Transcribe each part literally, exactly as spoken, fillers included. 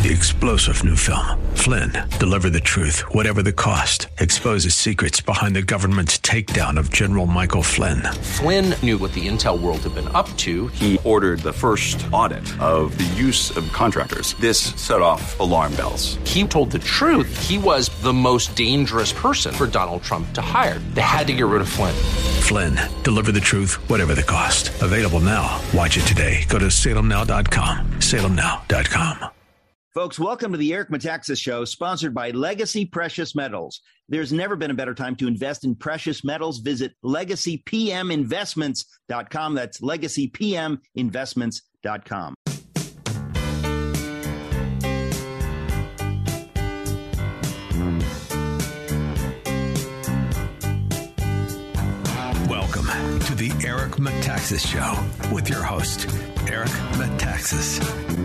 The explosive new film, Flynn, deliver the truth, whatever the cost, exposes secrets behind the government's takedown of General Michael Flynn. Flynn knew what the intel world had been up to. He ordered the first audit of the use of contractors. This set off alarm bells. He told the truth. He was the most dangerous person for Donald Trump to hire. They had to get rid of Flynn. Flynn, deliver the truth, whatever the cost. Available now. Watch it today. Go to salem now dot com. salem now dot com. Folks, welcome to the Eric Metaxas Show, sponsored by Legacy Precious Metals. There's never been a better time to invest in precious metals. Visit legacy p m investments dot com. That's legacy p m investments dot com. Welcome to the Eric Metaxas Show with your host, Eric Metaxas.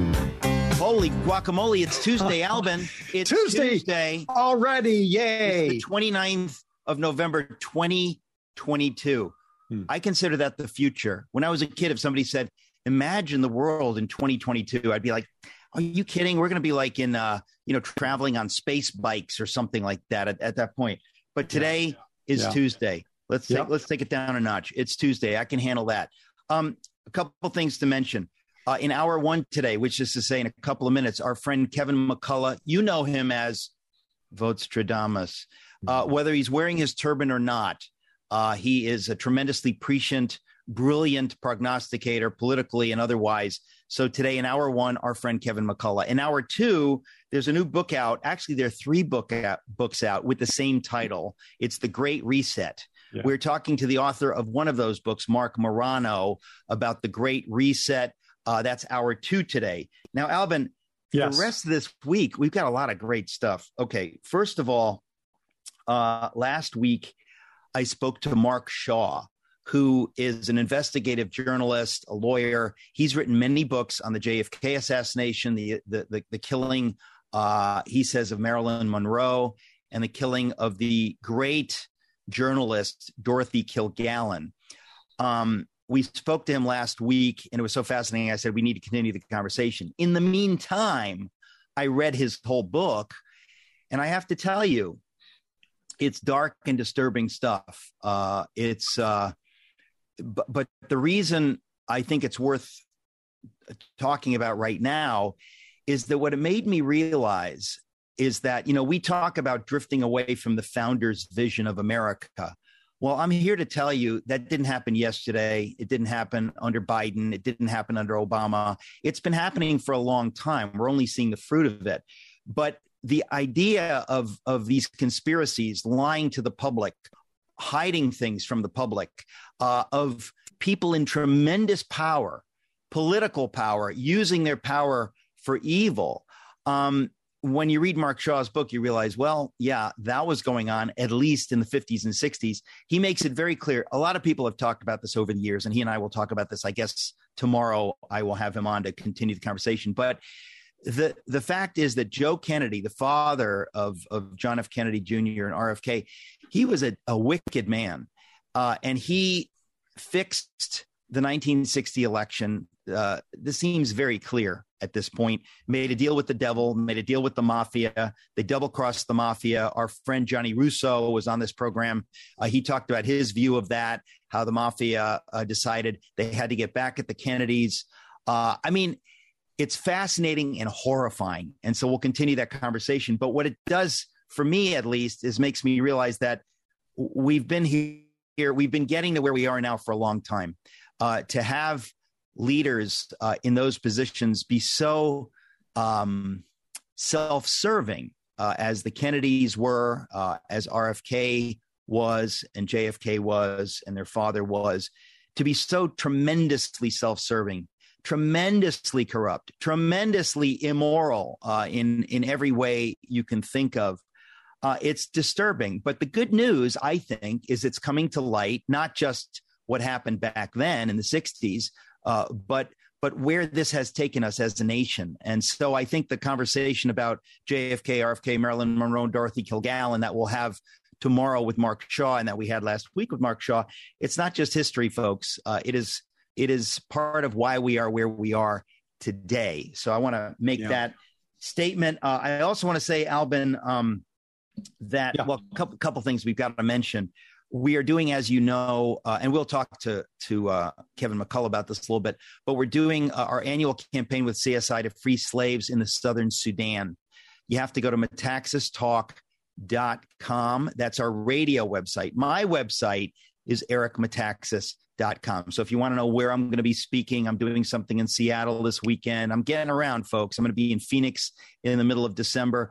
Holy guacamole, it's Tuesday, Albin. It's Tuesday. Tuesday. Already, yay. It's the twenty-ninth of November, twenty twenty-two. Hmm. I consider that the future. When I was a kid, if somebody said, imagine the world in twenty twenty-two, I'd be like, are you kidding? We're going to be like in, uh, you know, traveling on space bikes or something like that at, at that point. But today yeah. is yeah. Tuesday. Let's yeah. take, let's take it down a notch. It's Tuesday. I can handle that. Um, a couple things to mention. Uh, in hour one today, which is to say in a couple of minutes, our friend Kevin McCullough, you know him as Vostradamus. Uh, whether he's wearing his turban or not, uh, he is a tremendously prescient, brilliant prognosticator, politically and otherwise. So today in hour one, our friend Kevin McCullough. In hour two, there's a new book out. Actually, there are three book out, books out with the same title. It's The Great Reset. Yeah. We're talking to the author of one of those books, Mark Morano, about the Great Reset. Uh, that's hour two today. Now, Albin, yes. the rest of this week, we've got a lot of great stuff. Okay, first of all, uh, last week, I spoke to Mark Shaw, who is an investigative journalist, a lawyer. He's written many books on the J F K assassination, the the the, the killing, uh, he says, of Marilyn Monroe, and the killing of the great journalist Dorothy Kilgallen. Um, We spoke to him last week, and it was so fascinating. I said, we need to continue the conversation. In the meantime, I read his whole book, and I have to tell you, it's dark and disturbing stuff. Uh, it's, uh, but, but the reason I think it's worth talking about right now is that what it made me realize is that, you know, we talk about drifting away from the founders' vision of America. Well, I'm here to tell you that didn't happen yesterday. It didn't happen under Biden. It didn't happen under Obama. It's been happening for a long time. We're only seeing the fruit of it. But the idea of, of these conspiracies, lying to the public, hiding things from the public, uh, of people in tremendous power, political power, using their power for evil, um, when you read Mark Shaw's book, you realize, well, yeah, that was going on at least in the fifties and sixties. He makes it very clear. A lot of people have talked about this over the years, and he and I will talk about this. I guess tomorrow I will have him on to continue the conversation. But the the fact is that Joe Kennedy, the father of, of John F. Kennedy Junior and R F K, he was a, a wicked man. Uh, and he fixed the nineteen sixty election. Uh, this seems very clear at this point. Made a deal with the devil, made a deal with the mafia. They double crossed the mafia. Our friend Johnny Russo was on this program. Uh, he talked about his view of that, how the mafia uh, decided they had to get back at the Kennedys. Uh, I mean, it's fascinating and horrifying. And so we'll continue that conversation. But what it does, for me at least, is makes me realize that we've been here, we've been getting to where we are now for a long time. Uh, to have leaders uh, in those positions be so um, self-serving uh, as the Kennedys were, uh, as R F K was, and J F K was, and their father was, to be so tremendously self-serving, tremendously corrupt, tremendously immoral uh, in, in every way you can think of. Uh, it's disturbing. But the good news, I think, is it's coming to light, not just what happened back then in the sixties, Uh, but but where this has taken us as a nation. And so I think the conversation about J F K, R F K, Marilyn Monroe, and Dorothy Kilgallen that we'll have tomorrow with Mark Shaw and that we had last week with Mark Shaw, it's not just history, folks. Uh, it is it is part of why we are where we are today. So I want to make yeah. that statement. Uh, I also want to say, Albin, um, that, yeah. well, a couple, couple things we've got to mention. We are doing, as you know, uh, and we'll talk to to uh, Kevin McCullough about this a little bit, but we're doing uh, our annual campaign with C S I to free slaves in the southern Sudan. You have to go to metaxas talk dot com. That's our radio website. My website is eric metaxas dot com. So if you want to know where I'm going to be speaking, I'm doing something in Seattle this weekend. I'm getting around, folks. I'm going to be in Phoenix in the middle of December.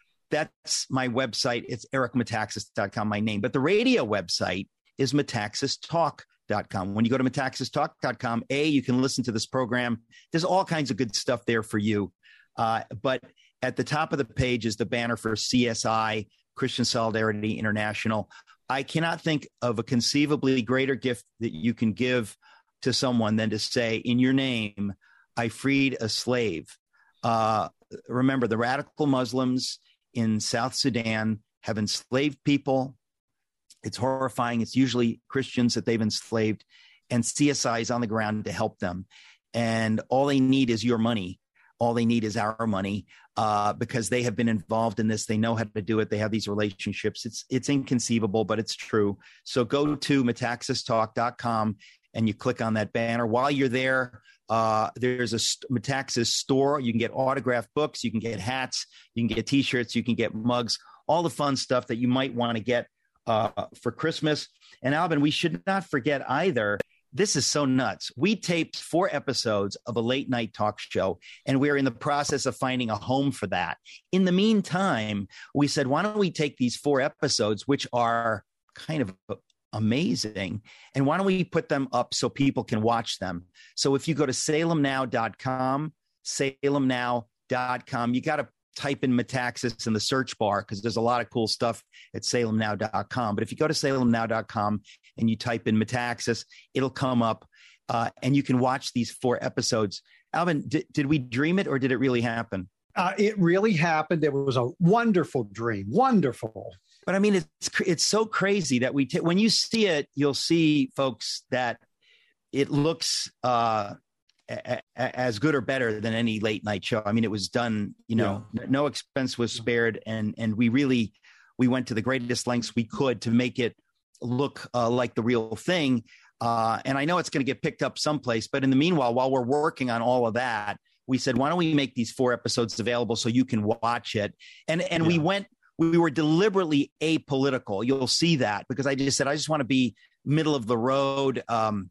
That's my website. It's eric metaxas dot com, my name. But the radio website is metaxas talk dot com. When you go to metaxas talk dot com, A, you can listen to this program. There's all kinds of good stuff there for you. Uh, but at the top of the page is the banner for C S I, Christian Solidarity International. I cannot think of a conceivably greater gift that you can give to someone than to say, in your name, I freed a slave. Uh, remember, the radical Muslims in South Sudan have enslaved people. It's horrifying. It's usually Christians that they've enslaved, and C S I is on the ground to help them. And all they need is your money. All they need is our money uh, because they have been involved in this. They know how to do it. They have these relationships. It's it's inconceivable, but it's true. So go to metaxas talk dot com and you click on that banner. While you're there, uh, there's a Metaxas store. You can get autographed books. You can get hats. You can get T-shirts. You can get mugs. All the fun stuff that you might want to get uh, for Christmas. And Albin, we should not forget either. This is so nuts. We taped four episodes of a late night talk show, and we're in the process of finding a home for that. In the meantime, we said, why don't we take these four episodes, which are kind of amazing, and why don't we put them up so people can watch them? So if you go to salem now dot com, salem now dot com, you got to type in Metaxas in the search bar because there's a lot of cool stuff at salem now dot com. But if you go to salem now dot com and you type in Metaxas, it'll come up uh, and you can watch these four episodes. Alvin, did, did we dream it or did it really happen? Uh, it really happened. It was a wonderful dream. Wonderful. But I mean, it's it's so crazy that we t- when you see it, you'll see, folks, that it looks uh, a- a- as good or better than any late night show. I mean, it was done, you know, yeah. no expense was spared, and and we really we went to the greatest lengths we could to make it look uh, like the real thing. Uh, and I know it's going to get picked up someplace, but in the meanwhile, while we're working on all of that, we said, why don't we make these four episodes available so you can watch it? And and yeah. we went. We were deliberately apolitical. You'll see that because I just said, I just want to be middle of the road, um,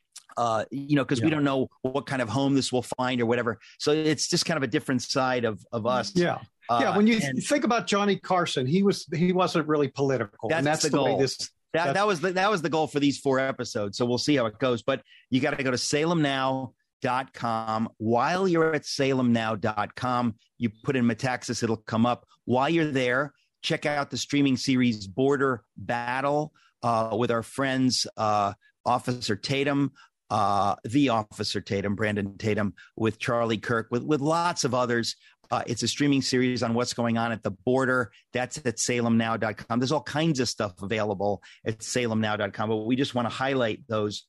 uh, you know, because yeah. we don't know what kind of home this will find or whatever. So it's just kind of a different side of, of us. Yeah. Uh, yeah. When you and, think about Johnny Carson, he was he wasn't really political. That's, and that's the, the goal. way this. That, that was the, that was the goal for these four episodes. So we'll see how it goes. But you got to go to salem now dot com. While you're at salem now dot com, you put in Metaxas, it'll come up. While you're there, check out the streaming series Border Battle uh, with our friends, uh, Officer Tatum, uh, the Officer Tatum, Brandon Tatum, with Charlie Kirk, with, with lots of others. Uh, it's a streaming series on what's going on at the border. That's at salem now dot com. There's all kinds of stuff available at salem now dot com, but we just want to highlight those.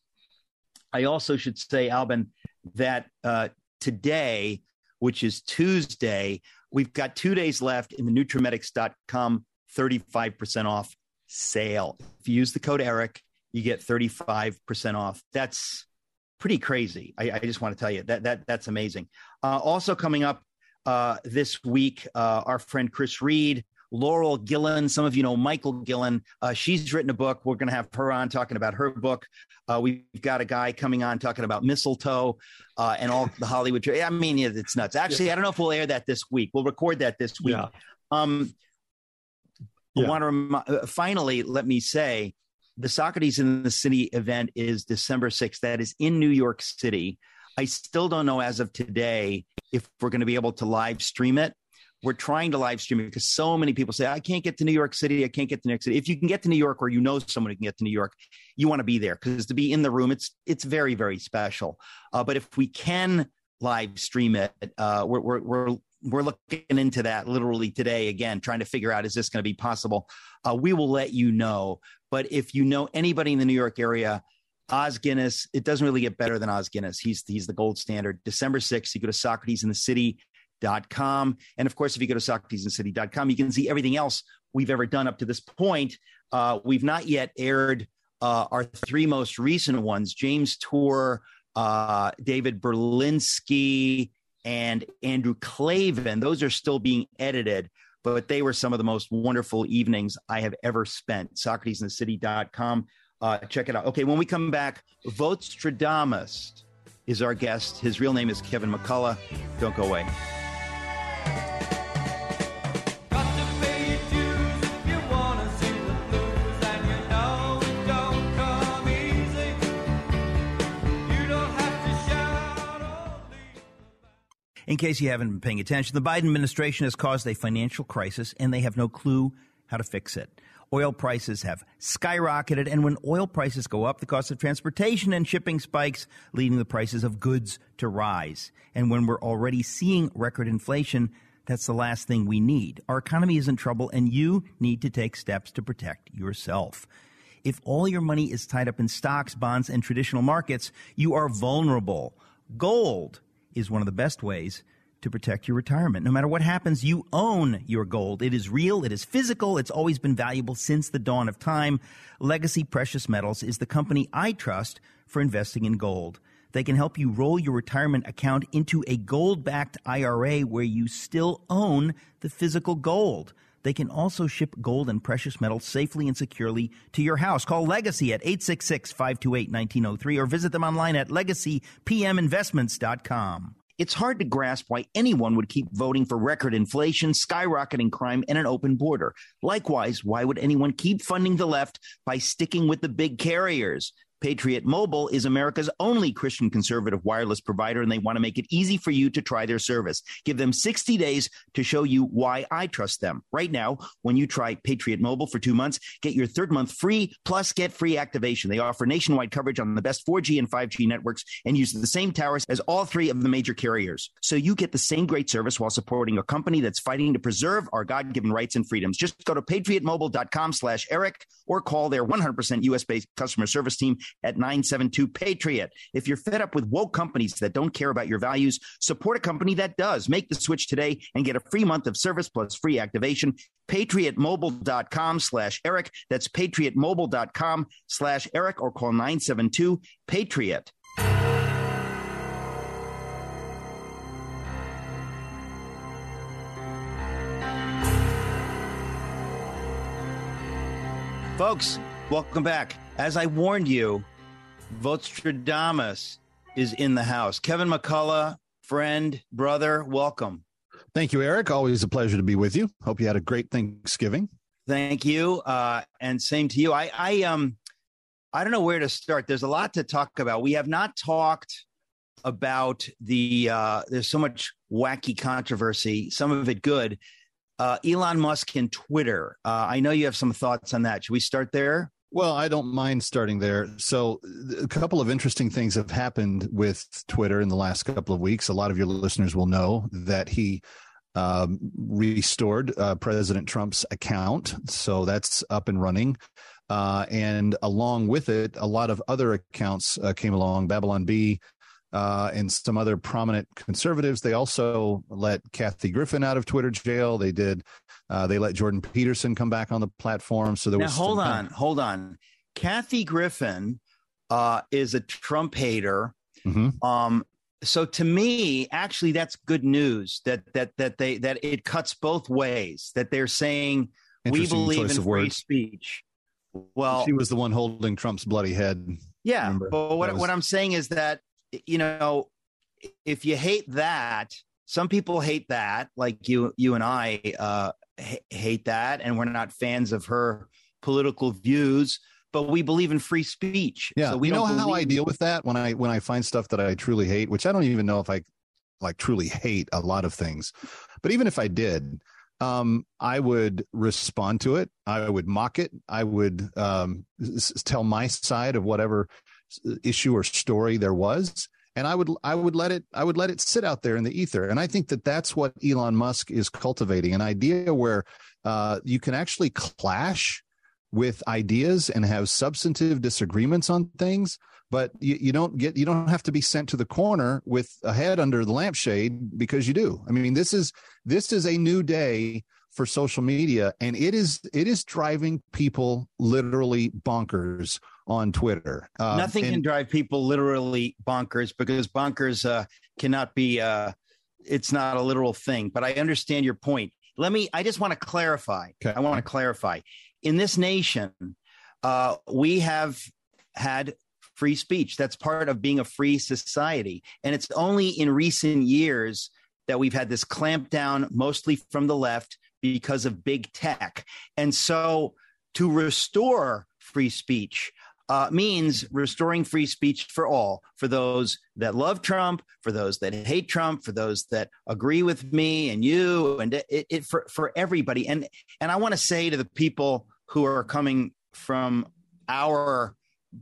I also should say, Albin, that uh, today, which is Tuesday, we've got two days left in the Nutrimetics dot com thirty-five percent off sale. If you use the code Eric, you get thirty-five percent off. That's pretty crazy. I, I just want to tell you that that that's amazing. Uh, also coming up uh, this week, uh, our friend Chris Reed, Laurel Gillen. Some of you know Michael Gillen. Uh, she's written a book. We're going to have her on talking about her book. Uh, we've got a guy coming on talking about mistletoe uh, and all the Hollywood. I mean, it's nuts. Actually, I don't know if we'll air that this week. We'll record that this week. Yeah. Um, yeah. I want to rem- uh, finally let me say the Socrates in the City event is December sixth. That is in New York City. I still don't know as of today if we're going to be able to live stream it. We're trying to live stream it because so many people say, I can't get to New York City. I can't get to New York City. If you can get to New York or you know someone who can get to New York, you want to be there because to be in the room, it's it's very, very special. Uh, but if we can live stream it, uh, we're, we're, we're, we're looking into that literally today, again, trying to figure out, is this going to be possible? Uh, we will let you know. But if you know anybody in the New York area, Oz Guinness, it doesn't really get better than Oz Guinness. He's, he's the gold standard. December sixth, you go to Socrates in the City dot com. And of course, if you go to Socrates and City dot com, you can see everything else we've ever done up to this point. Uh, we've not yet aired uh, our three most recent ones, James Tour, uh, David Berlinski, and Andrew Klavan. Those are still being edited, but they were some of the most wonderful evenings I have ever spent. Socrates and City dot com. Uh, check it out. Okay, when we come back, Vostradamus is our guest. His real name is Kevin McCullough. Don't go away. In case you haven't been paying attention, the Biden administration has caused a financial crisis, and they have no clue how to fix it. Oil prices have skyrocketed, and when oil prices go up, the cost of transportation and shipping spikes, leading the prices of goods to rise. And when we're already seeing record inflation, that's the last thing we need. Our economy is in trouble, and you need to take steps to protect yourself. If all your money is tied up in stocks, bonds, and traditional markets, you are vulnerable. Gold is one of the best ways to protect your retirement. No matter what happens, you own your gold. It is real. It is physical. It's always been valuable since the dawn of time. Legacy Precious Metals is the company I trust for investing in gold. They can help you roll your retirement account into a gold-backed I R A where you still own the physical gold. They can also ship gold and precious metals safely and securely to your house. Call Legacy at eight six six, five two eight, one nine zero three or visit them online at legacy p m investments dot com. It's hard to grasp why anyone would keep voting for record inflation, skyrocketing crime, and an open border. Likewise, why would anyone keep funding the left by sticking with the big carriers? Patriot Mobile is America's only Christian conservative wireless provider, and they want to make it easy for you to try their service. Give them sixty days to show you why I trust them. Right now, when you try Patriot Mobile for two months, get your third month free, plus get free activation. They offer nationwide coverage on the best four G and five G networks and use the same towers as all three of the major carriers. So you get the same great service while supporting a company that's fighting to preserve our God-given rights and freedoms. Just go to patriot mobile dot com slash Eric or call their one hundred percent U S-based customer service team at nine seven two Patriot. If you're fed up with woke companies that don't care about your values, support a company that does. Make the switch today and get a free month of service plus free activation. patriot mobile dot com slash Eric. That's patriot mobile dot com slash Eric or call nine seven two Patriot. Folks, welcome back. As I warned you, Vostradamus is in the house. Kevin McCullough, friend, brother, welcome. Thank you, Eric. Always a pleasure to be with you. Hope you had a great Thanksgiving. Thank you, uh, and same to you. I, I, um, I don't know where to start. There's a lot to talk about. We have not talked about the. Uh, there's so much wacky controversy. Some of it good. Uh, Elon Musk and Twitter. Uh, I know you have some thoughts on that. Should we start there? Well, I don't mind starting there. So a couple of interesting things have happened with Twitter in the last couple of weeks. A lot of your listeners will know that he um, restored uh, President Trump's account. So that's up and running. Uh, and along with it, a lot of other accounts uh, came along, Babylon Bee uh, and some other prominent conservatives. They also let Kathy Griffin out of Twitter jail. They did. Uh, they let Jordan Peterson come back on the platform. So there now, was hold some- on, hold on. Kathy Griffin uh, is a Trump hater. Mm-hmm. Um, so to me, actually, that's good news that that that they that it cuts both ways. That they're saying we believe in free words. speech. Well, she was the one holding Trump's bloody head. Yeah, Remember? but what was- what I'm saying is that, you know, if you hate that, some people hate that, like you you and I uh, hate that, and we're not fans of her political views. But we believe in free speech. Yeah, so we you know don't how believe- I deal with that when I when I find stuff that I truly hate, which I don't even know if I like truly hate a lot of things. But even if I did, um, I would respond to it. I would mock it. I would um, s- tell my side of whatever issue or story there was, and I would I would let it I would let it sit out there in the ether. And I think that that's what Elon Musk is cultivating, an idea where uh, you can actually clash with ideas and have substantive disagreements on things, but you, you don't get you don't have to be sent to the corner with a head under the lampshade because you do. I mean, this is this is a new day for social media, and it is it is driving people literally bonkers on Twitter. Um, Nothing and, can drive people literally bonkers because bonkers uh, cannot be. Uh, it's not a literal thing. But I understand your point. Let me. I just want to clarify. Okay. I want to clarify. In this nation, uh, we have had free speech. That's part of being a free society, and it's only in recent years that we've had this clampdown, mostly from the left, because of big tech. And so to restore free speech uh, means restoring free speech for all, for those that love Trump, for those that hate Trump, for those that agree with me and you, and it, it for, for everybody. And, and I want to say to the people who are coming from our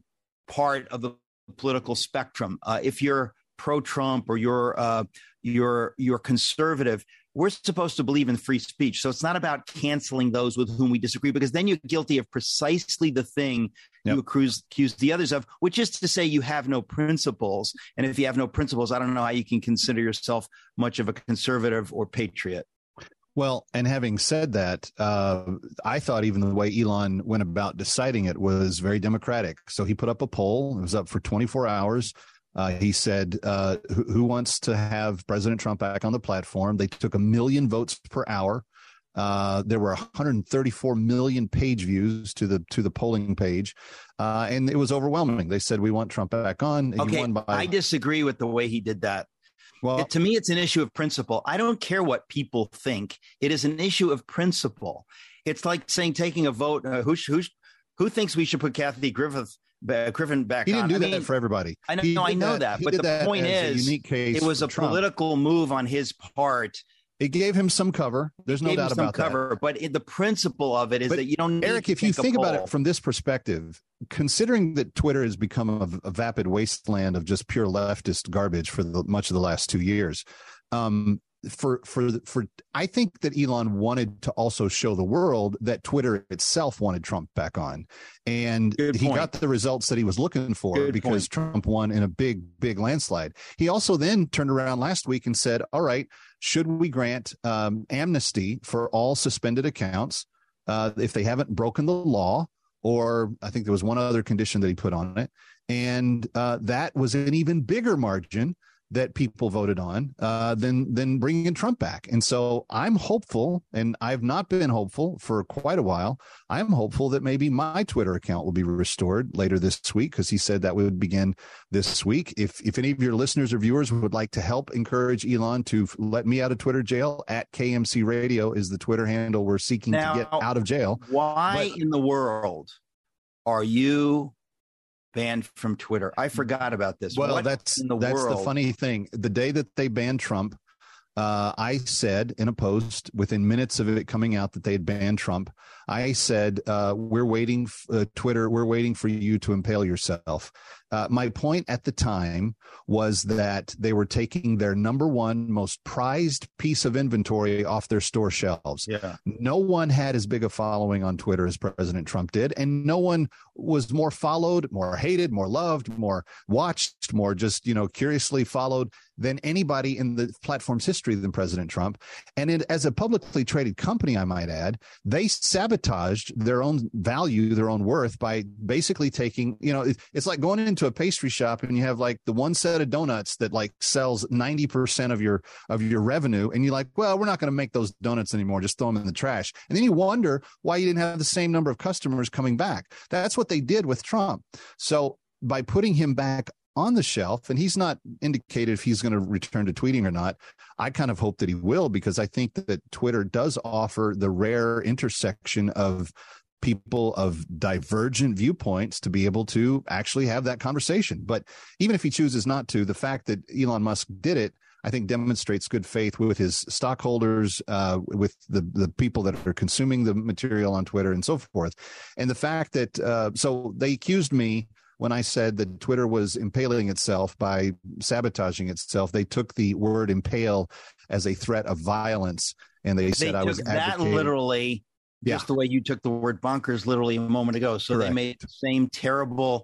part of the political spectrum, uh, if you're pro-Trump or you're, uh, you're, you're conservative, we're supposed to believe in free speech. So it's not about canceling those with whom we disagree, because then you're guilty of precisely the thing yep. you accuse, accuse the others of, which is to say you have no principles. And if you have no principles, I don't know how you can consider yourself much of a conservative or patriot. Well, and having said that, uh, I thought even the way Elon went about deciding it was very democratic. So he put up a poll. It was up for twenty-four hours. Uh, he said, uh, who, who wants to have President Trump back on the platform? They took a million votes per hour. Uh, there were one hundred thirty-four million page views to the to the polling page, uh, and it was overwhelming. They said, we want Trump back on. He okay, won by- I disagree with the way he did that. Well, it, to me, it's an issue of principle. I don't care what people think. It is an issue of principle. It's like saying taking a vote. Uh, who, who, who thinks we should put Kathy Griffith Uh, Griffin back he didn't on. do I that mean, for everybody. I know, no, I know that, that but the that point is, it was a Trump. political move on his part. It gave him some cover. There's no doubt about cover, that. But it, the principle of it is but that you don't. Need Eric, to if you think poll. about it from this perspective, considering that Twitter has become a, a vapid wasteland of just pure leftist garbage for the, much of the last two years, um, for for for I think that Elon wanted to also show the world that Twitter itself wanted Trump back on, and Good he point. got the results that he was looking for Good because point. Trump won in a big big landslide. He also then turned around last week and said, all right, should we grant um, amnesty for all suspended accounts uh, if they haven't broken the law? Or I think there was one other condition that he put on it, and uh, that was an even bigger margin that people voted on uh, than than bringing Trump back. And so I'm hopeful, and I've not been hopeful for quite a while. I'm hopeful that maybe my Twitter account will be restored later this week, because he said that would begin this week. If if any of your listeners or viewers would like to help encourage Elon to let me out of Twitter jail, at K M C Radio is the Twitter handle we're seeking now, to get out of jail. Why but, in the world are you banned from Twitter? I forgot about this. Well, what that's in the that's world? the funny thing. The day that they banned Trump, uh, I said in a post within minutes of it coming out that they had banned Trump, I said, uh, we're waiting, f- uh, Twitter, we're waiting for you to impale yourself. Uh, my point at the time was that they were taking their number one most prized piece of inventory off their store shelves. Yeah. No one had as big a following on Twitter as President Trump did, and no one was more followed, more hated, more loved, more watched, more just, you know, curiously followed than anybody in the platform's history than President Trump. And it, as a publicly traded company, I might add, they sabotaged their own value, their own worth by basically taking, you know, it, it's like going into a pastry shop and you have like the one set of donuts that like sells ninety percent of your of your revenue, and you're like, well, we're not going to make those donuts anymore, just throw them in the trash. And then you wonder why you didn't have the same number of customers coming back. That's what they did with Trump. So by putting him back on the shelf, and he's not indicated if he's going to return to tweeting or not, I kind of hope that he will, because I think that Twitter does offer the rare intersection of people of divergent viewpoints to be able to actually have that conversation. But even if he chooses not to, the fact that Elon Musk did it, I think demonstrates good faith with his stockholders, uh, with the, the people that are consuming the material on Twitter and so forth. And the fact that, uh, so they accused me when I said that Twitter was impaling itself by sabotaging itself. They took the word impale as a threat of violence, and they, they said I was that advocating. literally Yeah. just the way you took the word bonkers literally a moment ago. So Correct. They made the same terrible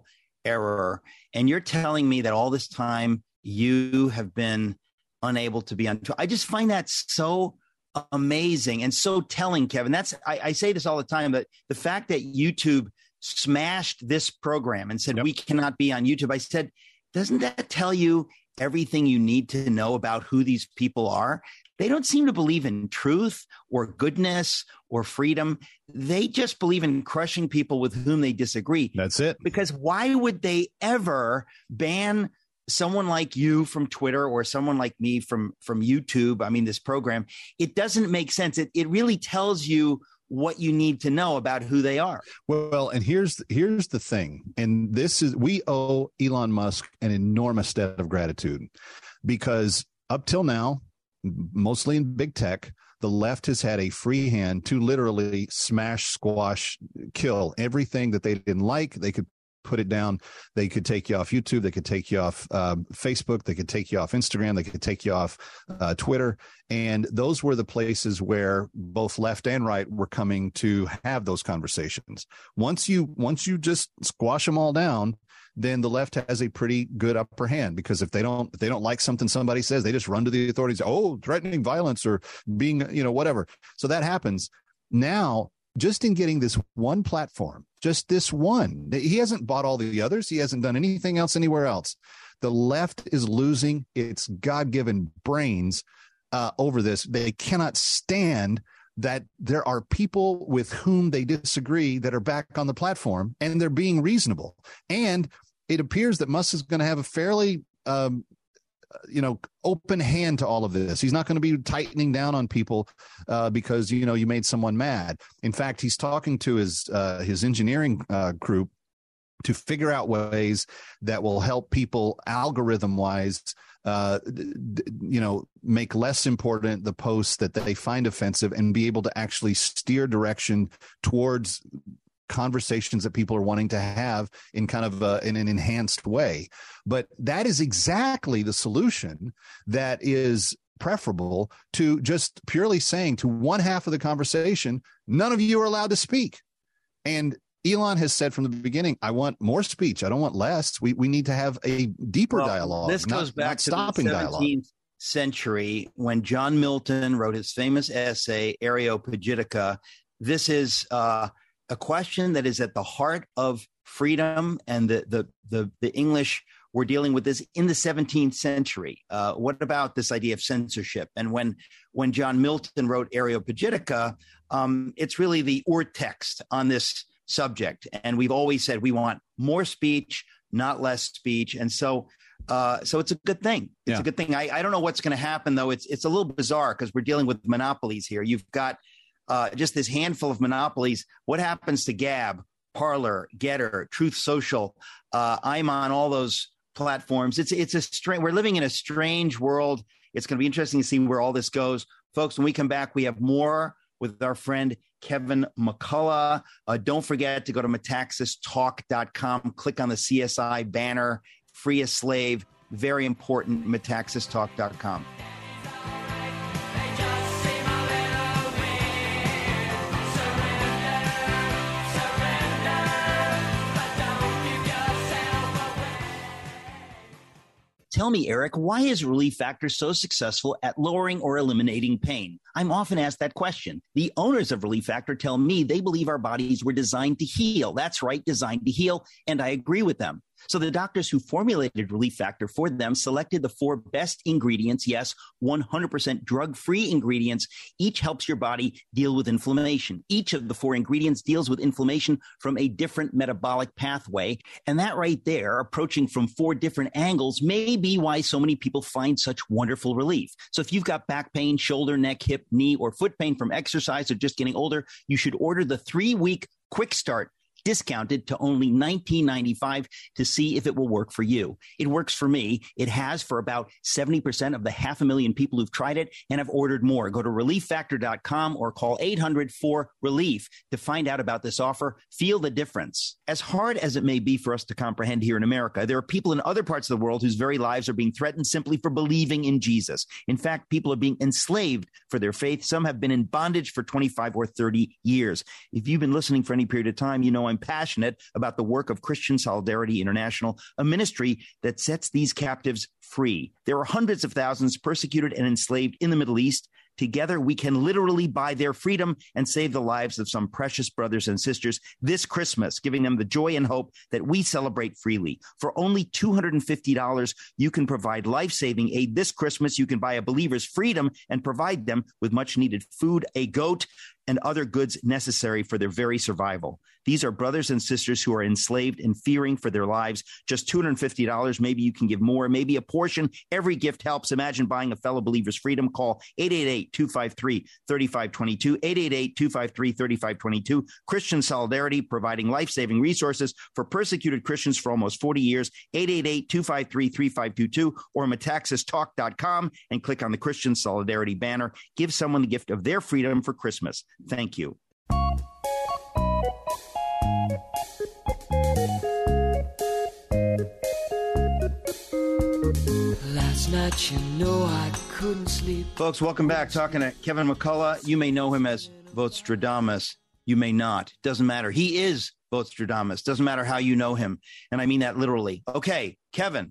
error. And you're telling me that all this time you have been unable to be on tour. I just find that so amazing and so telling, Kevin. That's I, I say this all the time, but the fact that YouTube smashed this program and said, yep, we cannot be on YouTube. I said, doesn't that tell you everything you need to know about who these people are? They don't seem to believe in truth or goodness or freedom. They just believe in crushing people with whom they disagree. That's it. Because why would they ever ban someone like you from Twitter or someone like me from, from YouTube? I mean, this program, it doesn't make sense. It, it really tells you what you need to know about who they are. Well, and here's here's the thing. And this is, we owe Elon Musk an enormous debt of gratitude, because up till now, mostly in big tech, the left has had a free hand to literally smash, squash, kill everything that they didn't like. They could put it down. They could take you off YouTube. They could take you off uh, Facebook. They could take you off Instagram. They could take you off uh, Twitter. And those were the places where both left and right were coming to have those conversations. Once you once you just squash them all down, then the left has a pretty good upper hand, because if they don't if they don't like something somebody says, they just run to the authorities. Oh, threatening violence or being, you know, whatever. So that happens. Now, just in getting this one platform, just this one, he hasn't bought all the others. He hasn't done anything else anywhere else. The left is losing its God-given brains uh, over this. They cannot stand that there are people with whom they disagree that are back on the platform, and they're being reasonable. And it appears that Musk is going to have a fairly, um, you know, open hand to all of this. He's not going to be tightening down on people uh, because, you know, you made someone mad. In fact, he's talking to his uh, his engineering uh, group to figure out ways that will help people algorithm wise, uh, you know, make less important the posts that they find offensive, and be able to actually steer direction towards conversations that people are wanting to have in kind of uh, in an enhanced way. But that is exactly the solution that is preferable to just purely saying to one half of the conversation, none of you are allowed to speak. And Elon has said from the beginning, I want more speech. I don't want less. We we need to have a deeper well, dialogue. This goes not, back not to stopping the seventeenth dialogue. Century, when John Milton wrote his famous essay, Areopagitica. This is uh, a question that is at the heart of freedom, and the the the, the English were dealing with this in the seventeenth century. Uh, what about this idea of censorship? And when when John Milton wrote Areopagitica, um, it's really the ur-text on this subject. And we've always said we want more speech, not less speech. And so uh, so it's a good thing. It's yeah. a good thing. I, I don't know what's going to happen, though. It's it's a little bizarre because we're dealing with monopolies here. You've got uh, just this handful of monopolies. What happens to Gab, Parler, Getter, Truth Social? Uh, I'm on all those platforms. It's it's a strange. We're living in a strange world. It's going to be interesting to see where all this goes, folks. When we come back, we have more with our friend Kevin McCullough. Uh, don't forget to go to metaxas talk dot com. Click on the C S I banner. Free a slave. Very important. metaxas talk dot com. Tell me, Eric, why is Relief Factor so successful at lowering or eliminating pain? I'm often asked that question. The owners of Relief Factor tell me they believe our bodies were designed to heal. That's right, designed to heal, and I agree with them. So the doctors who formulated Relief Factor for them selected the four best ingredients, yes, one hundred percent drug-free ingredients. Each helps your body deal with inflammation. Each of the four ingredients deals with inflammation from a different metabolic pathway. And that right there, approaching from four different angles, may be why so many people find such wonderful relief. So if you've got back pain, shoulder, neck, hip, knee, or foot pain from exercise or just getting older, you should order the three-week quick start, discounted to only nineteen ninety-five, to see if it will work for you. It works for me. It has for about seventy percent of the half a million people who've tried it and have ordered more. Go to relief factor dot com or call eight hundred four relief to find out about this offer. Feel the difference. As hard as it may be for us to comprehend here in America, there are people in other parts of the world whose very lives are being threatened simply for believing in Jesus. In fact, people are being enslaved for their faith. Some have been in bondage for twenty-five or thirty years. If you've been listening for any period of time, you know I'm I'm passionate about the work of Christian Solidarity International, a ministry that sets these captives free. There are hundreds of thousands persecuted and enslaved in the Middle East. Together, we can literally buy their freedom and save the lives of some precious brothers and sisters this Christmas, giving them the joy and hope that we celebrate freely. For only two hundred fifty dollars, you can provide life-saving aid this Christmas. You can buy a believer's freedom and provide them with much-needed food, a goat, and other goods necessary for their very survival. These are brothers and sisters who are enslaved and fearing for their lives. Just two hundred fifty dollars. Maybe you can give more, maybe a portion. Every gift helps. Imagine buying a fellow believer's freedom. Call eight eight eight, two five three, three five two two, eight eight eight, two five three, three five two two. Christian Solidarity, providing life-saving resources for persecuted Christians for almost forty years. eight eight eight, two five three, three five two two or metaxas talk dot com and click on the Christian Solidarity banner. Give someone the gift of their freedom for Christmas. Thank you. Last night, you know, I couldn't sleep. Folks, welcome back. Talking to Kevin McCullough. You may know him as Vostradamus. You may not. Doesn't matter. He is Vostradamus. Doesn't matter how you know him. And I mean that literally. Okay, Kevin,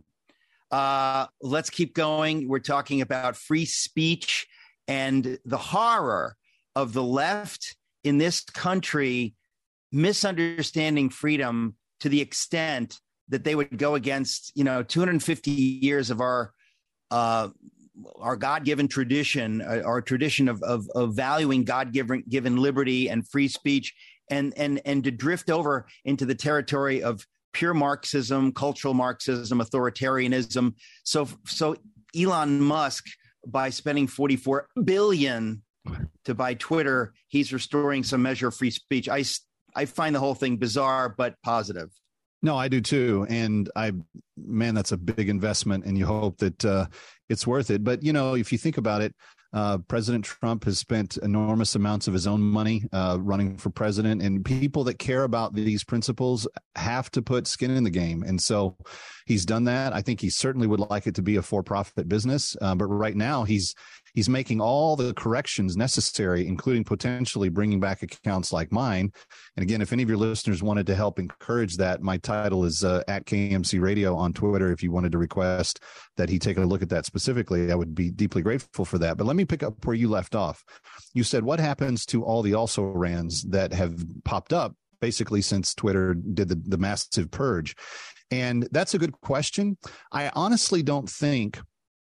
uh, let's keep going. We're talking about free speech and the horror of the left in this country misunderstanding freedom to the extent that they would go against, you know, two hundred fifty years of our uh, our God-given tradition, uh, our tradition of, of, of valuing God-given given liberty and free speech, and and and to drift over into the territory of pure Marxism, cultural Marxism, authoritarianism. So so Elon Musk, by spending forty-four billion dollars to buy Twitter, he's restoring some measure of free speech. I, I find the whole thing bizarre, but positive. No, I do too. And I, man, that's a big investment, and you hope that uh, it's worth it. But, you know, if you think about it, uh, President Trump has spent enormous amounts of his own money uh, running for president, and people that care about these principles have to put skin in the game. And so he's done that. I think he certainly would like it to be a for-profit business. Uh, but right now he's He's making all the corrections necessary, including potentially bringing back accounts like mine. And again, if any of your listeners wanted to help encourage that, my title is uh, at K M C Radio on Twitter. If you wanted to request that he take a look at that specifically, I would be deeply grateful for that. But let me pick up where you left off. You said, what happens to all the also-rans that have popped up basically since Twitter did the, the massive purge? And that's a good question. I honestly don't think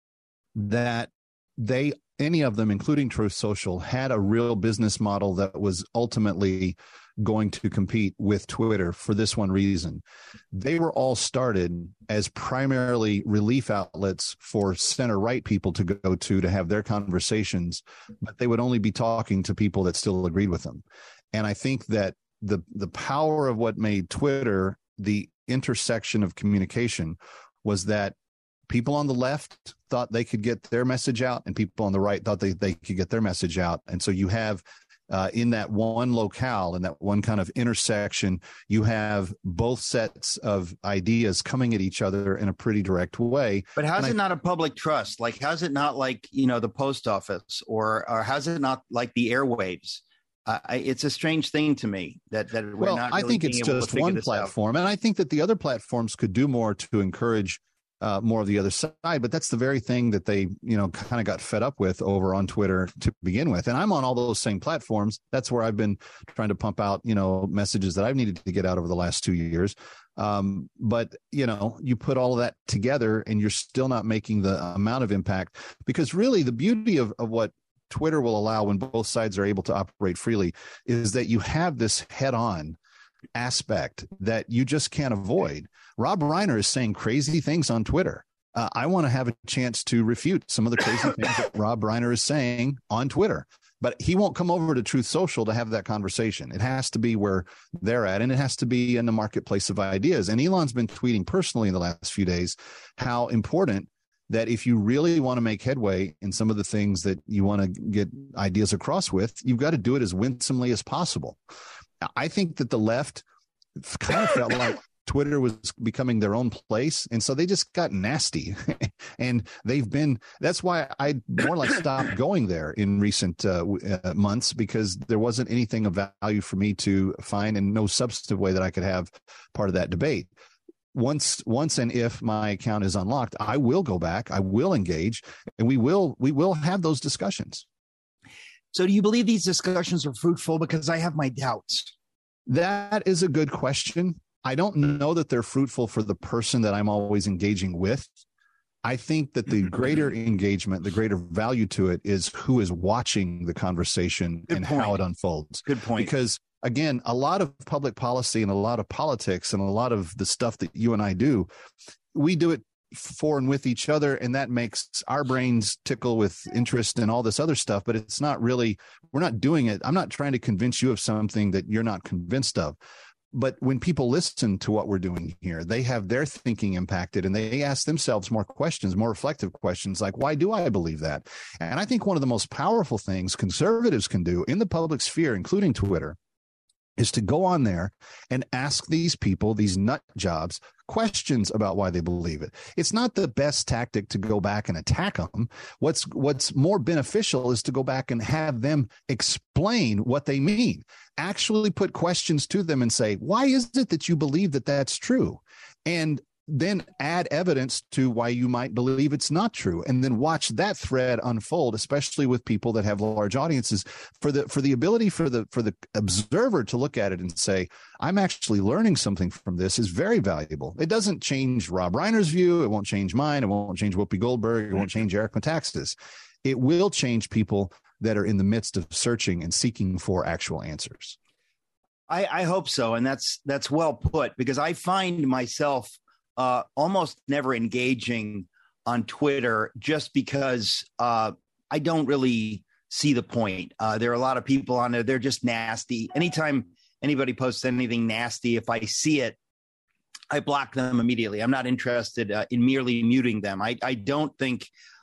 that they, any of them, including Truth Social, had a real business model that was ultimately going to compete with Twitter for this one reason. They were all started as primarily relief outlets for center-right people to go to to have their conversations, but they would only be talking to people that still agreed with them. And I think that the the power of what made Twitter the intersection of communication was that people on the left thought they could get their message out, and people on the right thought they, they could get their message out. And so you have uh, in that one locale, in that one kind of intersection, you have both sets of ideas coming at each other in a pretty direct way. But how's and it I, not a public trust? Like, how's it not like, you know, the post office, or, or how's it not like the airwaves? Uh, I, it's a strange thing to me that, that we're well, not really I think being it's able just to figure one this platform. out. And I think that the other platforms could do more to encourage Uh, more of the other side, but that's the very thing that they, you know, kind of got fed up with over on Twitter to begin with. And I'm on all those same platforms. That's where I've been trying to pump out, you know, messages that I've needed to get out over the last two years. Um, but, you know, you put all of that together and you're still not making the amount of impact, because really the beauty of, of what Twitter will allow when both sides are able to operate freely is that you have this head-on aspect that you just can't avoid. Rob Reiner is saying crazy things on Twitter. Uh, I want to have a chance to refute some of the crazy things that Rob Reiner is saying on Twitter, but he won't come over to Truth Social to have that conversation. It has to be where they're at, and it has to be in the marketplace of ideas. And Elon's been tweeting personally in the last few days how important that if you really want to make headway in some of the things that you want to get ideas across with, you've got to do it as winsomely as possible. I think that the left kind of felt like Twitter was becoming their own place. And so they just got nasty. And they've been, that's why I more like stopped going there in recent uh, uh, months, because there wasn't anything of value for me to find and no substantive way that I could have part of that debate. Once, once and if my account is unlocked, I will go back, I will engage, and we will, we will have those discussions. So do you believe these discussions are fruitful? Because I have my doubts. That is a good question. I don't know that they're fruitful for the person that I'm always engaging with. I think that the greater engagement, the greater value to it is who is watching the conversation Good and point. How it unfolds. Good point. Because again, a lot of public policy and a lot of politics and a lot of the stuff that you and I do, we do it for and with each other, and that makes our brains tickle with interest and all this other stuff, but it's not really, we're not doing it. I'm not trying to convince you of something that you're not convinced of. But when people listen to what we're doing here, they have their thinking impacted, and they ask themselves more questions, more reflective questions like, why do I believe that? And I think one of the most powerful things conservatives can do in the public sphere, including Twitter, is to go on there and ask these people, these nut jobs, questions about why they believe it. It's not the best tactic to go back and attack them. What's what's more beneficial is to go back and have them explain what they mean. Actually put questions to them and say, why is it that you believe that that's true? And then add evidence to why you might believe it's not true, and then watch that thread unfold, especially with people that have large audiences, for the for the ability for the for the observer to look at it and say, I'm actually learning something from this, is very valuable. It doesn't change Rob Reiner's view. It won't change mine. It won't change Whoopi Goldberg. It won't change Eric Metaxas. It will change people that are in the midst of searching and seeking for actual answers. I, I hope so. And that's that's well put, because I find myself Uh, almost never engaging on Twitter just because uh, I don't really see the point. Uh, there are a lot of people on there. They're just nasty. Anytime anybody posts anything nasty, if I see it, I block them immediately. I'm not interested uh, in merely muting them. I, I don't think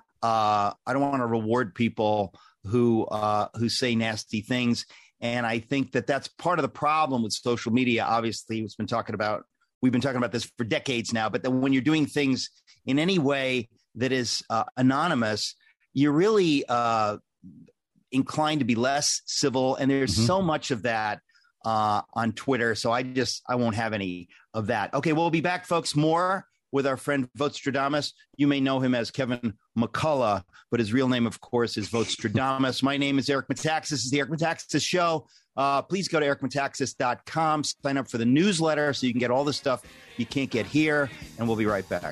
uh, I don't want to reward people who uh, who say nasty things. And I think that that's part of the problem with social media. Obviously, it's been talking about We've been talking about this for decades now, but then when you're doing things in any way that is uh, anonymous, you're really uh, inclined to be less civil. And there's mm-hmm. so much of that uh, on Twitter. So I just, I won't have any of that. Okay, we'll be back, folks, more with our friend Votestradamus. You may know him as Kevin McCullough, but his real name, of course, is Votestradamus. My name is Eric Metaxas. This is the Eric Metaxas Show. Uh, please go to eric metaxas dot com, sign up for the newsletter so you can get all the stuff you can't get here, and we'll be right back.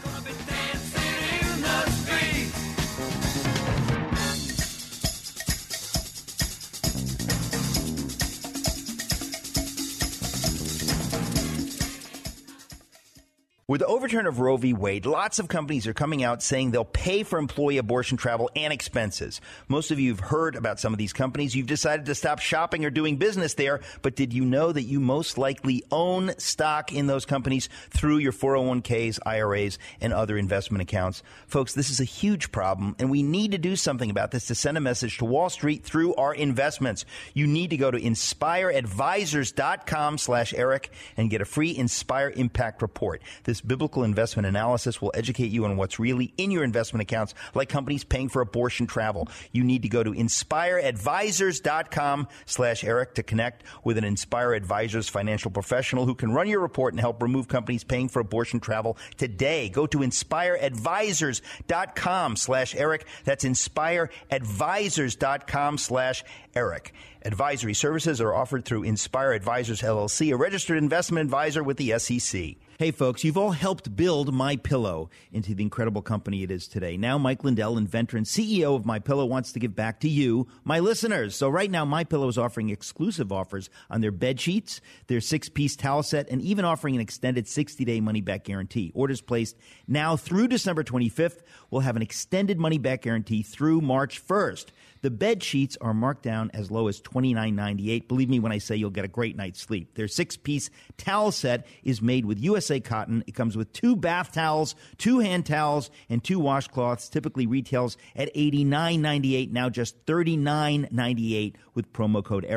With the overturn of Roe v. Wade, lots of companies are coming out saying they'll pay for employee abortion travel and expenses. Most of you have heard about some of these companies. You've decided to stop shopping or doing business there, but did you know that you most likely own stock in those companies through your four oh one k's, I R As, and other investment accounts? Folks, this is a huge problem, and we need to do something about this to send a message to Wall Street through our investments. You need to go to inspire advisors dot com slash Eric and get a free Inspire Impact Report. This biblical investment analysis will educate you on what's really in your investment accounts, like companies paying for abortion travel. You need to go to inspire advisors dot com slash Eric to connect with an Inspire Advisors financial professional who can run your report and help remove companies paying for abortion travel today. Go to inspire advisors dot com slash Eric. That's inspire advisors dot com slash Eric. Advisory services are offered through Inspire Advisors, L L C, a registered investment advisor with the S E C. Hey, folks, you've all helped build MyPillow into the incredible company it is today. Now, Mike Lindell, inventor and C E O of MyPillow, wants to give back to you, my listeners. So right now, MyPillow is offering exclusive offers on their bed sheets, their six-piece towel set, and even offering an extended sixty-day money-back guarantee. Orders placed now through December twenty-fifth will have an extended money-back guarantee through March first. The bed sheets are marked down as low as twenty-nine ninety-eight. Believe me when I say you'll get a great night's sleep. Their six-piece towel set is made with U S A cotton. It comes with two bath towels, two hand towels, and two washcloths. Typically retails at eighty-nine ninety-eight, now just thirty-nine ninety-eight with promo code Eric.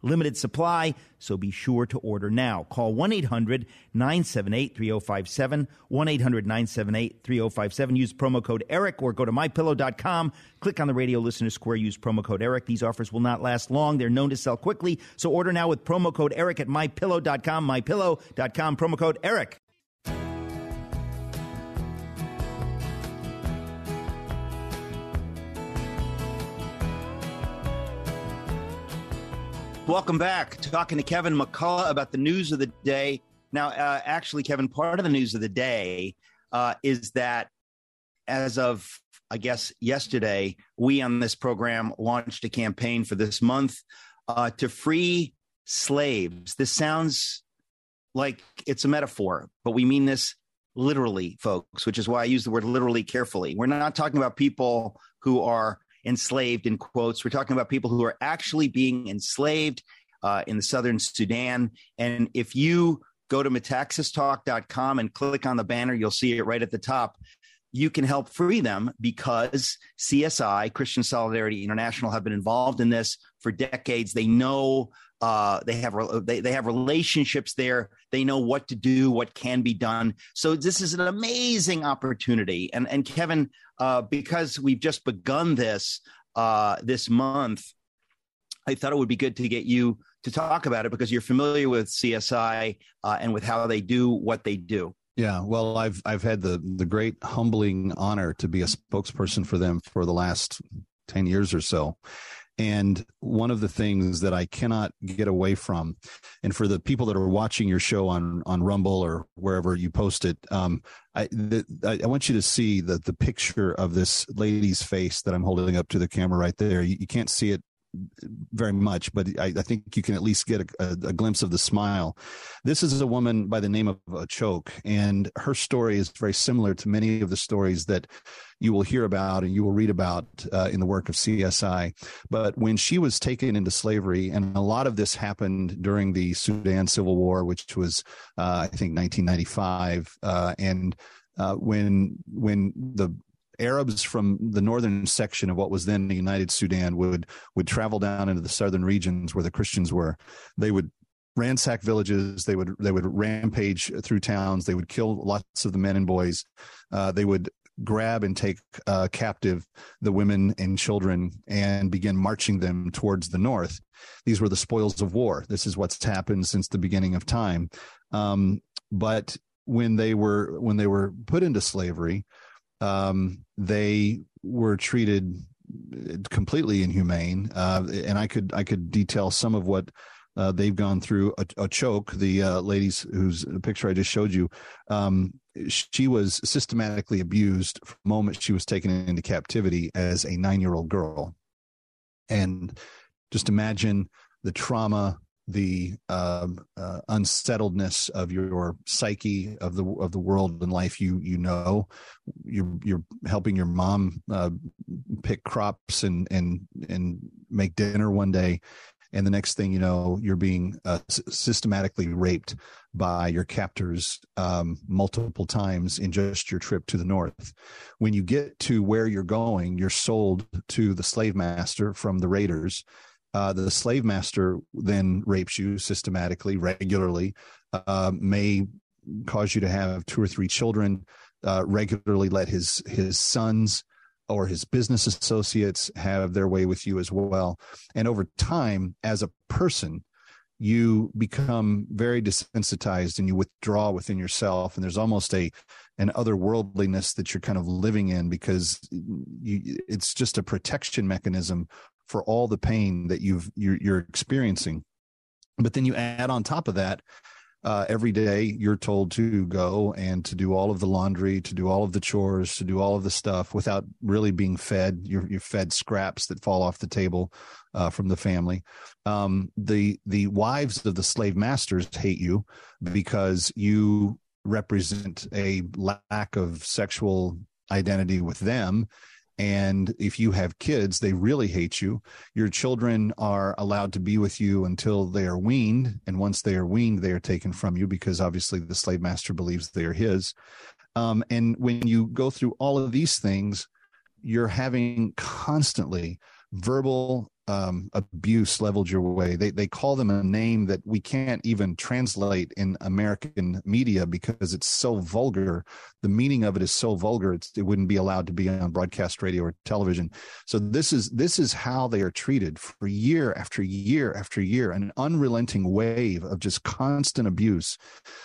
Limited supply, so be sure to order now. Call one eight hundred nine seven eight three oh five seven, one eight hundred nine seven eight three oh five seven. Use promo code ERIC or go to my pillow dot com. Click on the radio listener square. Use promo code ERIC. These offers will not last long. They're known to sell quickly, so order now with promo code ERIC at my pillow dot com, my pillow dot com, promo code ERIC. Welcome back. Talking to Kevin McCullough about the news of the day. Now, uh, actually, Kevin, part of the news of the day uh, is that as of, I guess, yesterday, we on this program launched a campaign for this month uh, to free slaves. This sounds like it's a metaphor, but we mean this literally, folks, which is why I use the word literally carefully. We're not talking about people who are enslaved in quotes. We're talking about people who are actually being enslaved uh, in the southern Sudan. And if you go to metaxas talk dot com and click on the banner, you'll see it right at the top. You can help free them because C S I, Christian Solidarity International, have been involved in this for decades. They know uh, they have they, they have relationships there. They know what to do, what can be done. So this is an amazing opportunity. And and Kevin, uh, because we've just begun this uh, this month, I thought it would be good to get you to talk about it because you're familiar with C S I uh, and with how they do what they do. Yeah, well, I've I've had the the great humbling honor to be a spokesperson for them for the last ten years or so. And one of the things that I cannot get away from, and for the people that are watching your show on, on Rumble or wherever you post it, um, I, the, I want you to see the, the picture of this lady's face that I'm holding up to the camera right there. You, you can't see it very much, but I, I think you can at least get a, a, a glimpse of the smile. This is a woman by the name of Achok, and her story is very similar to many of the stories that you will hear about and you will read about uh, in the work of C S I. But when she was taken into slavery, and a lot of this happened during the Sudan Civil War, which was, uh, I think, nineteen ninety-five, uh, and uh, when when the Arabs from the northern section of what was then the United Sudan would would travel down into the southern regions where the Christians were. They would ransack villages. They would they would rampage through towns. They would kill lots of the men and boys. Uh, they would grab and take uh, captive the women and children and begin marching them towards the north. These were the spoils of war. This is what's happened since the beginning of time. Um, but when they were when they were put into slavery, Um, they were treated completely inhumane, uh, and I could I could detail some of what uh, they've gone through. Achok, the uh, ladies whose picture I just showed you, um, she was systematically abused from the moment she was taken into captivity as a nine-year-old girl, and just imagine the trauma, the uh, uh, unsettledness of your psyche, of the of the world and life you you know. You're you're helping your mom uh, pick crops and and and make dinner one day, and the next thing you know, you're being uh, s- systematically raped by your captors um, multiple times in just your trip to the north. When you get to where you're going, you're sold to the slave master from the raiders. Uh, the slave master then rapes you systematically, regularly, uh, may cause you to have two or three children, uh, regularly let his his sons or his business associates have their way with you as well. And over time, as a person, you become very desensitized and you withdraw within yourself. And there's almost a an otherworldliness that you're kind of living in because you, it's just a protection mechanism for all the pain that you've you're, you're experiencing. But then you add on top of that, uh, every day you're told to go and to do all of the laundry, to do all of the chores, to do all of the stuff without really being fed. You're, you're fed scraps that fall off the table uh, from the family. Um, the the wives of the slave masters hate you because you represent a lack of sexual identity with them. And if you have kids, they really hate you. Your children are allowed to be with you until they are weaned. And once they are weaned, they are taken from you because obviously the slave master believes they are his. Um, and when you go through all of these things, you're having constantly verbal um, abuse leveled your way. They they call them a name that we can't even translate in American media because it's so vulgar. The meaning of it is so vulgar, it's, it wouldn't be allowed to be on broadcast radio or television. So this is this is how they are treated for year after year after year, an unrelenting wave of just constant abuse.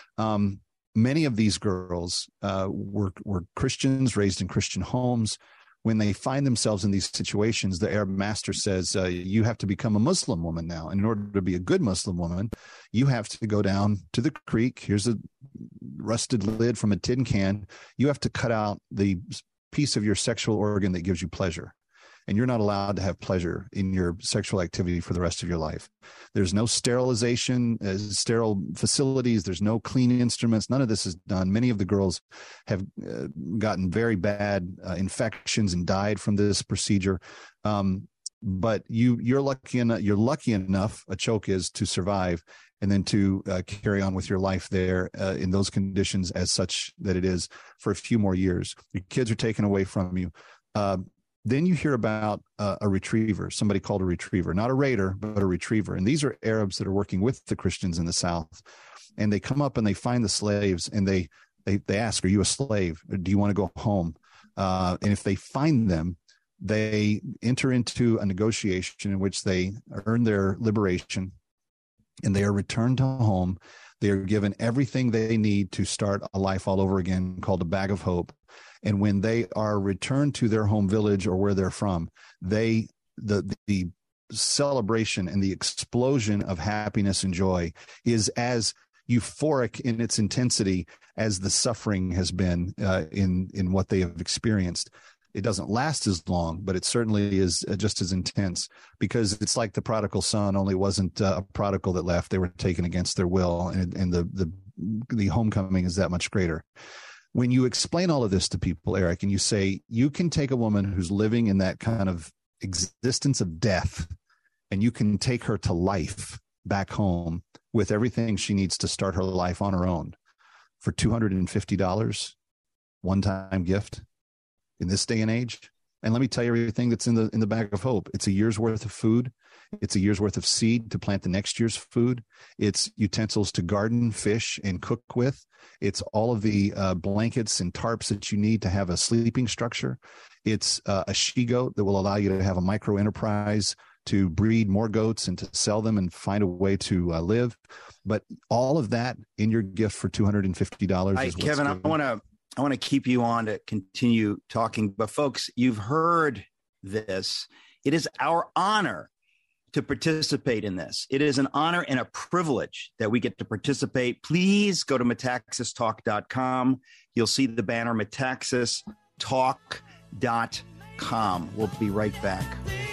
Um, many of these girls uh, were were Christians, raised in Christian homes. When they find themselves in these situations, the Arab master says, uh, you have to become a Muslim woman now. And in order to be a good Muslim woman, you have to go down to the creek. Here's a rusted lid from a tin can. You have to cut out the piece of your sexual organ that gives you pleasure. And you're not allowed to have pleasure in your sexual activity for the rest of your life. There's no sterilization, uh, sterile facilities. There's no clean instruments. None of this is done. Many of the girls have uh, gotten very bad uh, infections and died from this procedure. Um, but you, you're lucky enough. You're lucky enough. A choke is to survive, and then to uh, carry on with your life there uh, in those conditions, as such that it is for a few more years. Your kids are taken away from you. Uh, Then you hear about uh, a retriever, somebody called a retriever, not a raider, but a retriever. And these are Arabs that are working with the Christians in the South. And they come up and they find the slaves, and they they, they ask, are you a slave? Or do you want to go home? Uh, and if they find them, they enter into a negotiation in which they earn their liberation, and they are returned to home. They are given everything they need to start a life all over again, called a bag of hope. And when they are returned to their home village or where they're from, they the the celebration and the explosion of happiness and joy is as euphoric in its intensity as the suffering has been uh, in in what they have experienced. It doesn't last as long, but it certainly is just as intense, because it's like the prodigal son, only wasn't uh, a prodigal that left. They were taken against their will, and, and the the the homecoming is that much greater. When you explain all of this to people, Eric, and you say you can take a woman who's living in that kind of existence of death, and you can take her to life back home with everything she needs to start her life on her own for two hundred fifty dollars, one-time gift in this day and age. And let me tell you everything that's in the in the bag of hope. It's a year's worth of food. It's a year's worth of seed to plant the next year's food. It's utensils to garden, fish, and cook with. It's all of the uh, blankets and tarps that you need to have a sleeping structure. It's uh, a she-goat that will allow you to have a micro enterprise to breed more goats and to sell them and find a way to uh, live. But all of that in your gift for two hundred fifty dollars. Right, Kevin, I want to I want to keep you on to continue talking. But folks, you've heard this. It is our honor to participate in this. It is an honor and a privilege that we get to participate. Please go to metaxas talk dot com. You'll see the banner metaxas talk dot com. We'll be right back.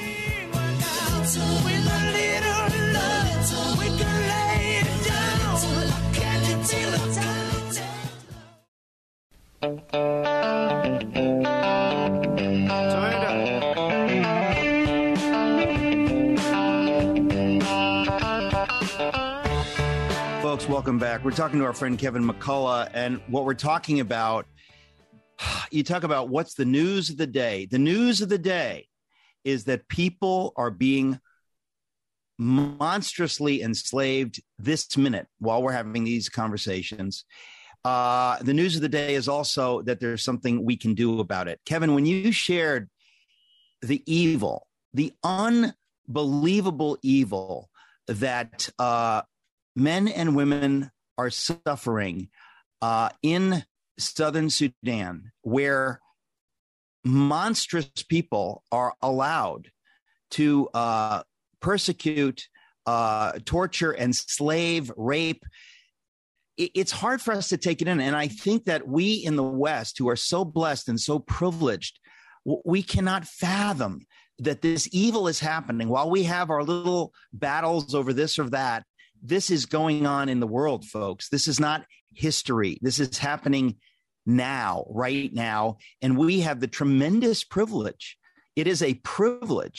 Folks, welcome back. We're talking to our friend Kevin McCullough, and what we're talking about, you talk about what's the news of the day. The news of the day is that people are being monstrously enslaved this minute while we're having these conversations. Uh, the news of the day is also that there's something we can do about it. Kevin, when you shared the evil, the unbelievable evil that uh, men and women are suffering uh, in southern Sudan, where monstrous people are allowed to uh, persecute, uh, torture, enslave, rape. It's hard for us to take it in. And I think that we in the West, who are so blessed and so privileged, we cannot fathom that this evil is happening while we have our little battles over this or that. This is going on in the world, folks. This is not history. This is happening now, right now. And we have the tremendous privilege. It is a privilege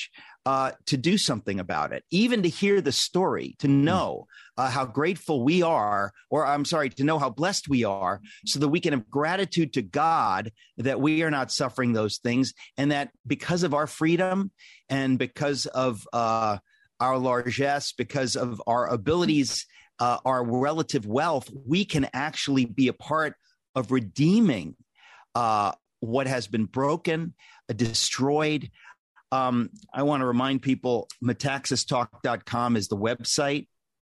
uh, to do something about it, even to hear the story, to know uh, how grateful we are, or I'm sorry, to know how blessed we are, so that we can have gratitude to God that we are not suffering those things, and that because of our freedom and because of uh, our largesse, because of our abilities, uh, our relative wealth, we can actually be a part of redeeming uh, what has been broken, uh, destroyed. Um, I want to remind people, metaxas talk dot com is the website,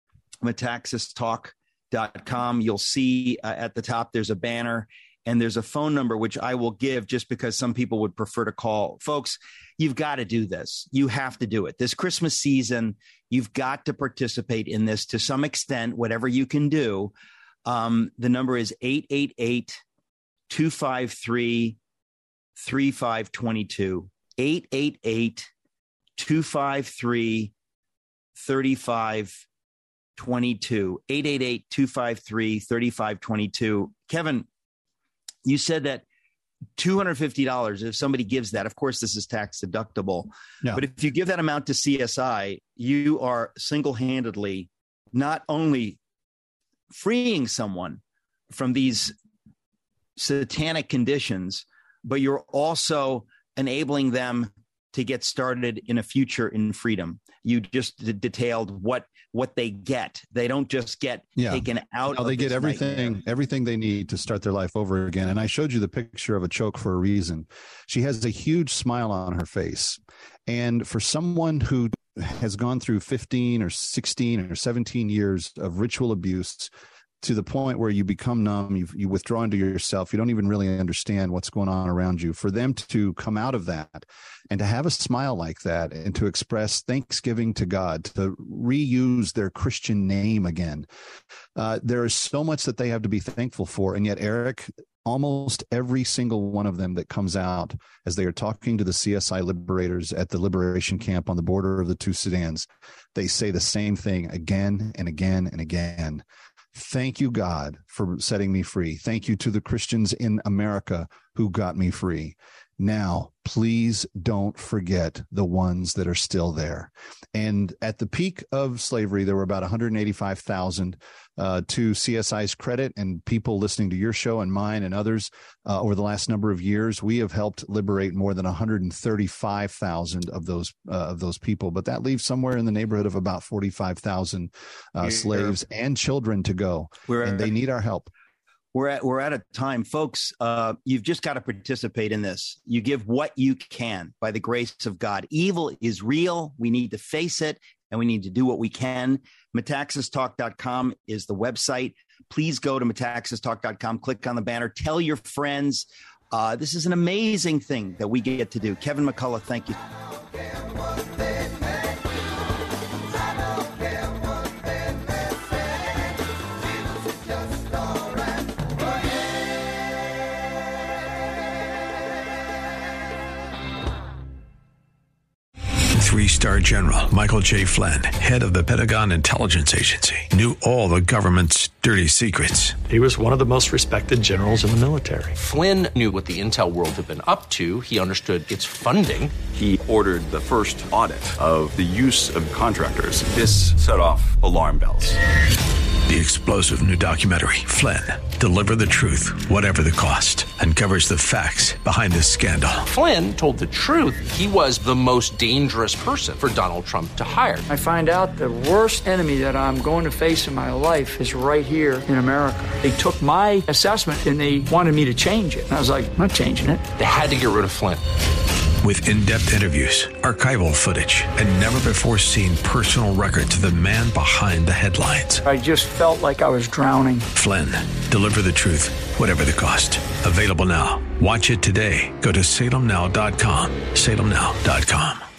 metaxas talk dot com. You'll see uh, at the top, there's a banner and there's a phone number, which I will give just because some people would prefer to call. Folks, you've got to do this. You have to do it. This Christmas season, you've got to participate in this to some extent, whatever you can do. Um, the number is eight eight eight, two five three, three five two two. eight eight eight, two five three, three five two two. eight eight eight, two five three, three five two two. Kevin, you said that two hundred fifty dollars, if somebody gives that, of course, this is tax deductible. Yeah. But if you give that amount to C S I, you are single-handedly not only freeing someone from these satanic conditions, but you're also enabling them to get started in a future in freedom. You just d- detailed what what they get. They don't just get yeah. taken out. No, of they get everything, nightmare. everything they need to start their life over again. And I showed you the picture of a choke for a reason. She has a huge smile on her face. And for someone who has gone through fifteen or sixteen or seventeen years of ritual abuse, to the point where you become numb, you you withdraw into yourself, you don't even really understand what's going on around you. For them to come out of that and to have a smile like that and to express thanksgiving to God, to reuse their Christian name again, uh, there is so much that they have to be thankful for. And yet, Eric, almost every single one of them that comes out as they are talking to the C S I liberators at the liberation camp on the border of the two Sudans, they say the same thing again and again and again. Thank you, God, for setting me free. Thank you to the Christians in America who got me free. Now, please don't forget the ones that are still there. And at the peak of slavery, there were about one hundred eighty-five thousand uh, to C S I's credit, and people listening to your show and mine and others uh, over the last number of years, we have helped liberate more than one hundred thirty-five thousand of those uh, of those people. But that leaves somewhere in the neighborhood of about forty-five thousand uh, yeah. slaves and children to go, We're and they need our help. We're at we're at a time, folks. Uh, you've just got to participate in this. You give what you can by the grace of God. Evil is real. We need to face it, and we need to do what we can. metaxas talk dot com is the website. Please go to metaxas talk dot com. Click on the banner. Tell your friends. Uh, this is an amazing thing that we get to do. Kevin McCullough, thank you. Three-star general Michael J. Flynn, head of the Pentagon Intelligence Agency, knew all the government's dirty secrets. He was one of the most respected generals in the military. Flynn knew what the intel world had been up to. He understood its funding. He ordered the first audit of the use of contractors. This set off alarm bells. The explosive new documentary, Flynn, Deliver the Truth, Whatever the Cost, uncovers the facts behind this scandal. Flynn told the truth. He was the most dangerous person for Donald Trump to hire. I find out the worst enemy that I'm going to face in my life is right here in America. They took my assessment and they wanted me to change it. And I was like, I'm not changing it. They had to get rid of Flynn. With in-depth interviews, archival footage, and never-before-seen personal records of the man behind the headlines. I just felt like I was drowning. Flynn, Deliver the Truth, Whatever the Cost. Available now. Watch it today. Go to salem now dot com. salem now dot com.